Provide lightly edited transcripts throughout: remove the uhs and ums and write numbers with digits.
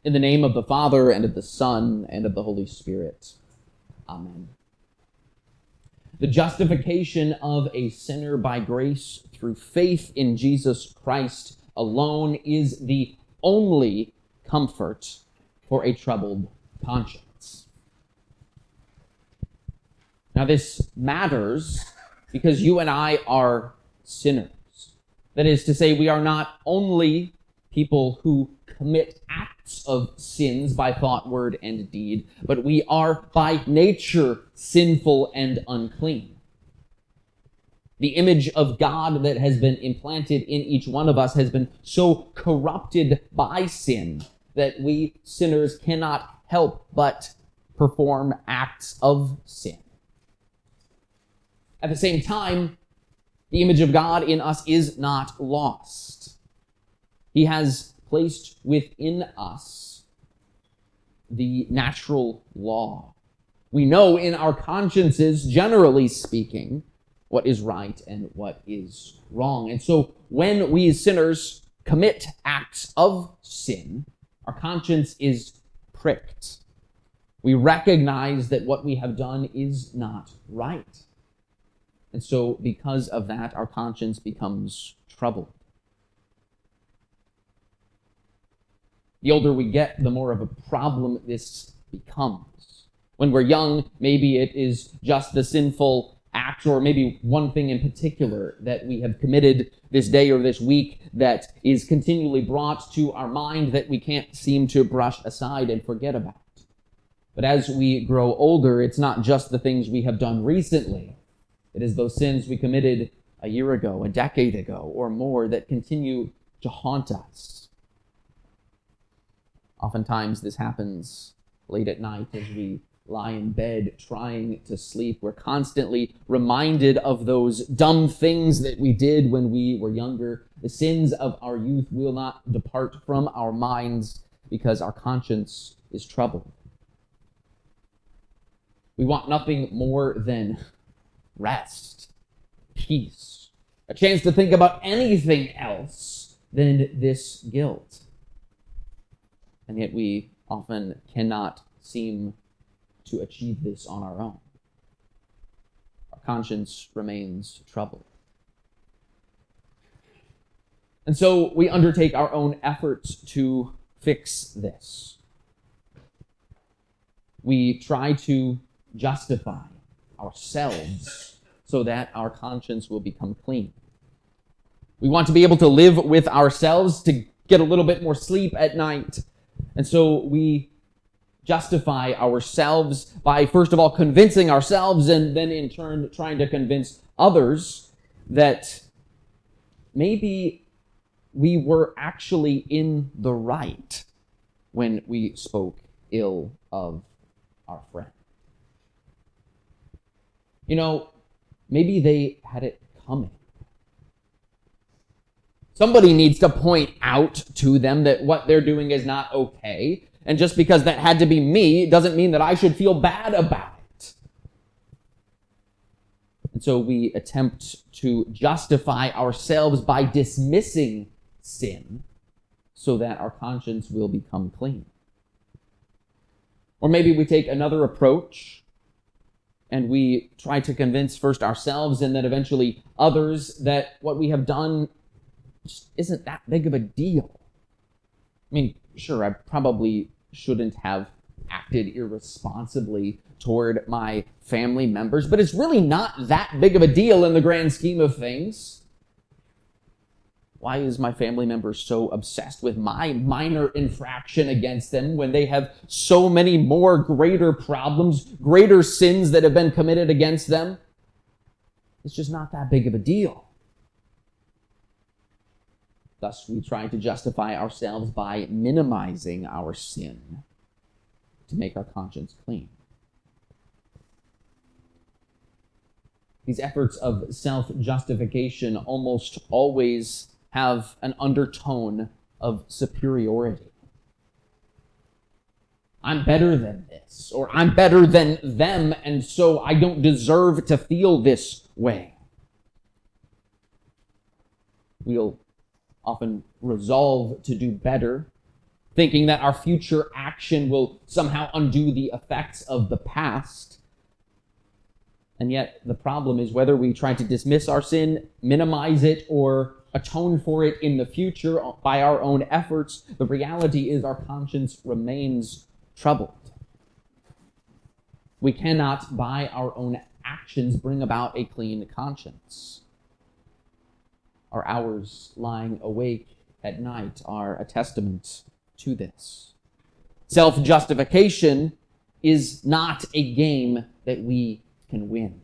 In the name of the Father, and of the Son, and of the Holy Spirit. Amen. The justification of a sinner by grace through faith in Jesus Christ alone is the only comfort for a troubled conscience. Now, this matters because you and I are sinners. That is to say, we are not only people who commit acts of sins by thought, word, and deed, but we are by nature sinful and unclean. The image of God that has been implanted in each one of us has been so corrupted by sin that we sinners cannot help but perform acts of sin. At the same time, the image of God in us is not lost. He has placed within us the natural law. We know in our consciences, generally speaking, what is right and what is wrong. And so when we sinners commit acts of sin, our conscience is pricked. We recognize that what we have done is not right. And so because of that, our conscience becomes troubled. The older we get, the more of a problem this becomes. When we're young, maybe it is just the sinful act, or maybe one thing in particular that we have committed this day or this week that is continually brought to our mind that we can't seem to brush aside and forget about. But as we grow older, it's not just the things we have done recently. It is those sins we committed a year ago, a decade ago, or more that continue to haunt us. Oftentimes this happens late at night as we lie in bed trying to sleep. We're constantly reminded of those dumb things that we did when we were younger. The sins of our youth will not depart from our minds because our conscience is troubled. We want nothing more than rest, peace, a chance to think about anything else than this guilt. And yet we often cannot seem to achieve this on our own. Our conscience remains troubled. And so we undertake our own efforts to fix this. We try to justify ourselves so that our conscience will become clean. We want to be able to live with ourselves, to get a little bit more sleep at night. And so we justify ourselves by, first of all, convincing ourselves and then in turn trying to convince others that maybe we were actually in the right when we spoke ill of our friend. You know, maybe they had it coming. Somebody needs to point out to them that what they're doing is not okay. And just because that had to be me doesn't mean that I should feel bad about it. And so we attempt to justify ourselves by dismissing sin so that our conscience will become clean. Or maybe we take another approach and we try to convince first ourselves and then eventually others that what we have done just isn't that big of a deal. I mean, sure, I probably shouldn't have acted irresponsibly toward my family members, but it's really not that big of a deal in the grand scheme of things. Why is my family member so obsessed with my minor infraction against them when they have so many more greater problems, greater sins that have been committed against them? It's just not that big of a deal. Thus, we try to justify ourselves by minimizing our sin to make our conscience clean. These efforts of self-justification almost always have an undertone of superiority. I'm better than this, or I'm better than them, and so I don't deserve to feel this way. We'll often resolve to do better thinking that our future action will somehow undo the effects of the past. And yet the problem is whether we try to dismiss our sin, minimize it, or atone for it in the future by our own efforts, the reality is our conscience remains troubled. We cannot, by our own actions, bring about a clean conscience. Our hours lying awake at night are a testament to this. Self-justification is not a game that we can win.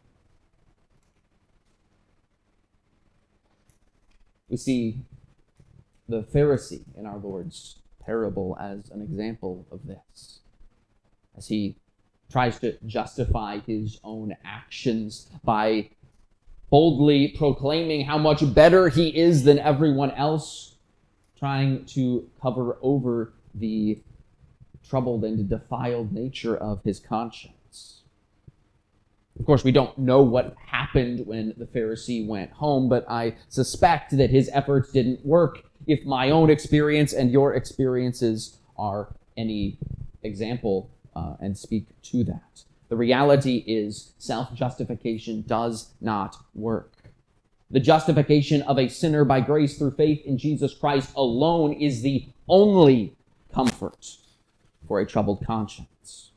We see the Pharisee in our Lord's parable as an example of this, as he tries to justify his own actions by boldly proclaiming how much better he is than everyone else, trying to cover over the troubled and defiled nature of his conscience. Of course, we don't know what happened when the Pharisee went home, but I suspect that his efforts didn't work if my own experience and your experiences are any example and speak to that. The reality is self-justification does not work. The justification of a sinner by grace through faith in Jesus Christ alone is the only comfort for a troubled conscience.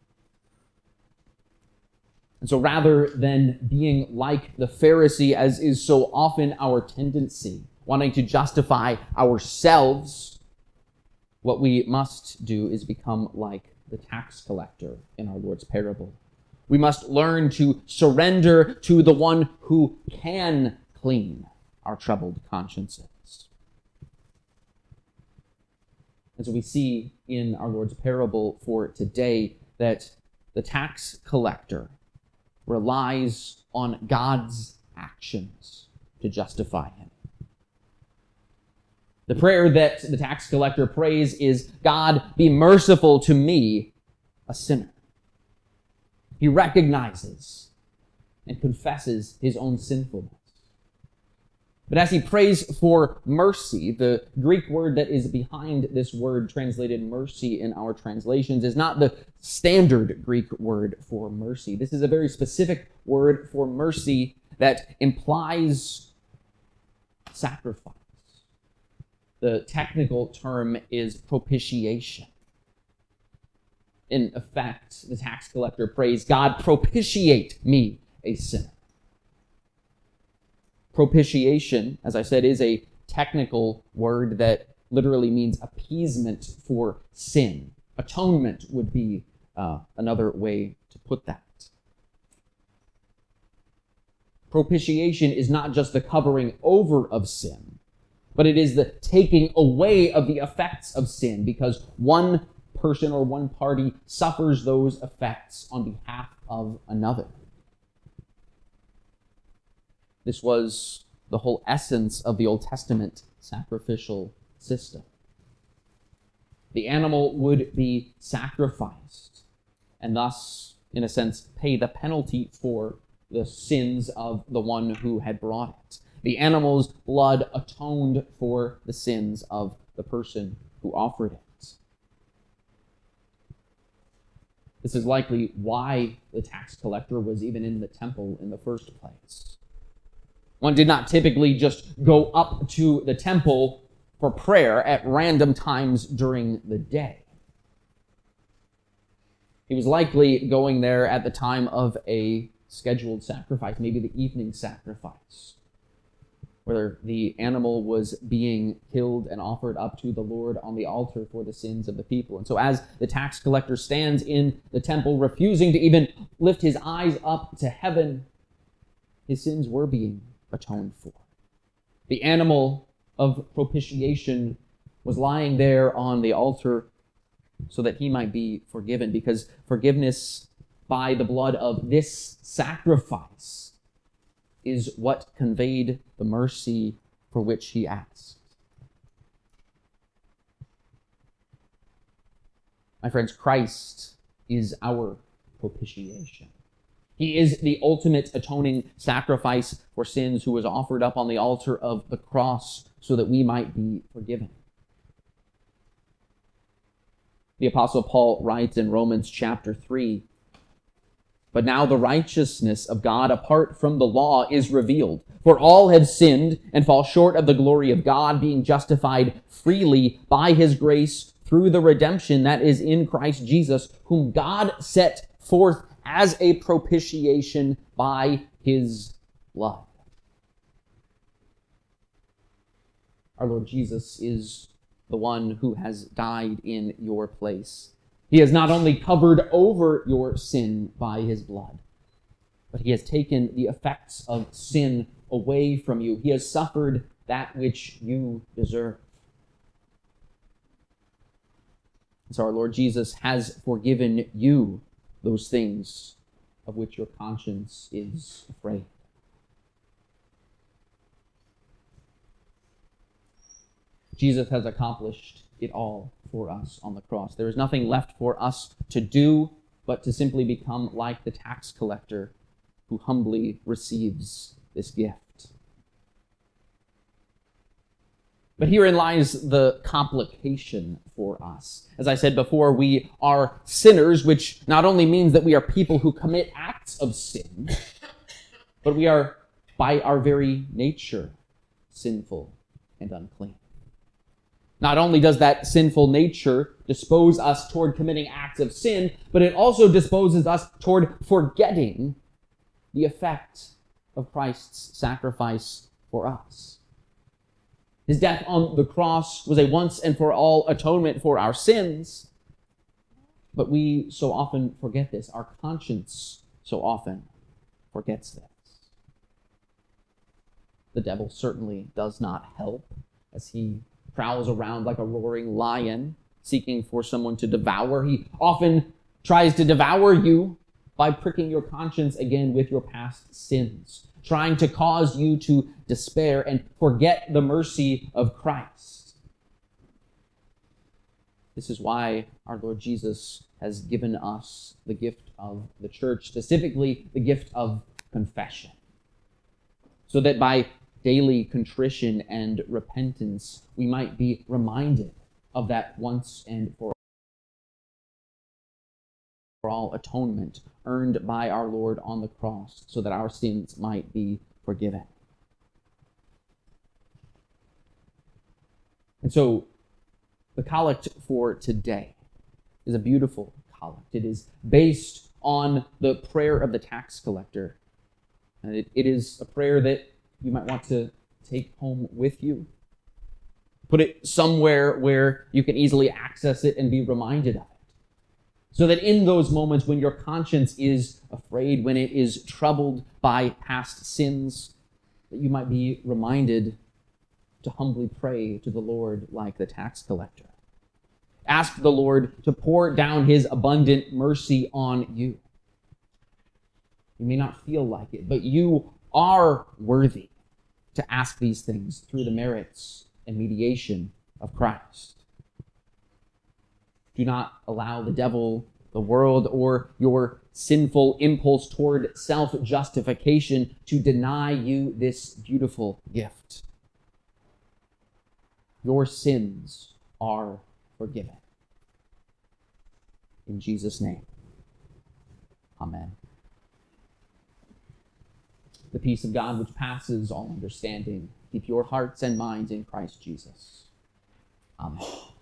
And so rather than being like the Pharisee, as is so often our tendency, wanting to justify ourselves, what we must do is become like the tax collector in our Lord's parable. We must learn to surrender to the one who can clean our troubled consciences. And so we see in our Lord's parable for today that the tax collector relies on God's actions to justify him. The prayer that the tax collector prays is, God, be merciful to me, a sinner. He recognizes and confesses his own sinfulness. But as he prays for mercy, the Greek word that is behind this word translated mercy in our translations is not the standard Greek word for mercy. This is a very specific word for mercy that implies sacrifice. The technical term is propitiation. In effect, the tax collector prays, God, propitiate me, a sinner. Propitiation, as I said, is a technical word that literally means appeasement for sin. Atonement would be another way to put that. Propitiation is not just the covering over of sin, but it is the taking away of the effects of sin, because one person or one party suffers those effects on behalf of another. This was the whole essence of the Old Testament sacrificial system. The animal would be sacrificed and thus, in a sense, pay the penalty for the sins of the one who had brought it. The animal's blood atoned for the sins of the person who offered it. This is likely why the tax collector was even in the temple in the first place. One did not typically just go up to the temple for prayer at random times during the day. He was likely going there at the time of a scheduled sacrifice, maybe the evening sacrifice, where the animal was being killed and offered up to the Lord on the altar for the sins of the people. And so as the tax collector stands in the temple, refusing to even lift his eyes up to heaven, his sins were being atoned for. The animal of propitiation was lying there on the altar so that he might be forgiven, because forgiveness by the blood of this sacrifice is what conveyed the mercy for which he asked. My friends, Christ is our propitiation. He is the ultimate atoning sacrifice for sins, who was offered up on the altar of the cross so that we might be forgiven. The Apostle Paul writes in Romans chapter 3, "But now the righteousness of God apart from the law is revealed. For all have sinned and fall short of the glory of God, being justified freely by his grace through the redemption that is in Christ Jesus, whom God set forth as a propitiation by his blood." Our Lord Jesus is the one who has died in your place. He has not only covered over your sin by his blood, but he has taken the effects of sin away from you. He has suffered that which you deserve. So our Lord Jesus has forgiven you those things of which your conscience is afraid. Jesus has accomplished it all for us on the cross. There is nothing left for us to do but to simply become like the tax collector who humbly receives this gift. But herein lies the complication for us. As I said before, we are sinners, which not only means that we are people who commit acts of sin, but we are, by our very nature, sinful and unclean. Not only does that sinful nature dispose us toward committing acts of sin, but it also disposes us toward forgetting the effect of Christ's sacrifice for us. His death on the cross was a once and for all atonement for our sins, but we so often forget this. Our conscience so often forgets this. The devil certainly does not help as he prowls around like a roaring lion, seeking for someone to devour. He often tries to devour you by pricking your conscience again with your past sins, trying to cause you to despair and forget the mercy of Christ. This is why our Lord Jesus has given us the gift of the church, specifically the gift of confession, so that by daily contrition and repentance, we might be reminded of that once and for all atonement earned by our Lord on the cross, so that our sins might be forgiven. And so, the collect for today is a beautiful collect. It is based on the prayer of the tax collector. And it is a prayer that you might want to take home with you. Put it somewhere where you can easily access it and be reminded of it. So that in those moments when your conscience is afraid, when it is troubled by past sins, that you might be reminded to humbly pray to the Lord like the tax collector. Ask the Lord to pour down his abundant mercy on you. You may not feel like it, but you are worthy to ask these things through the merits and mediation of Christ. Do not allow the devil, the world, or your sinful impulse toward self-justification to deny you this beautiful gift. Your sins are forgiven. In Jesus' name, amen. The peace of God, which passes all understanding, keep your hearts and minds in Christ Jesus. Amen.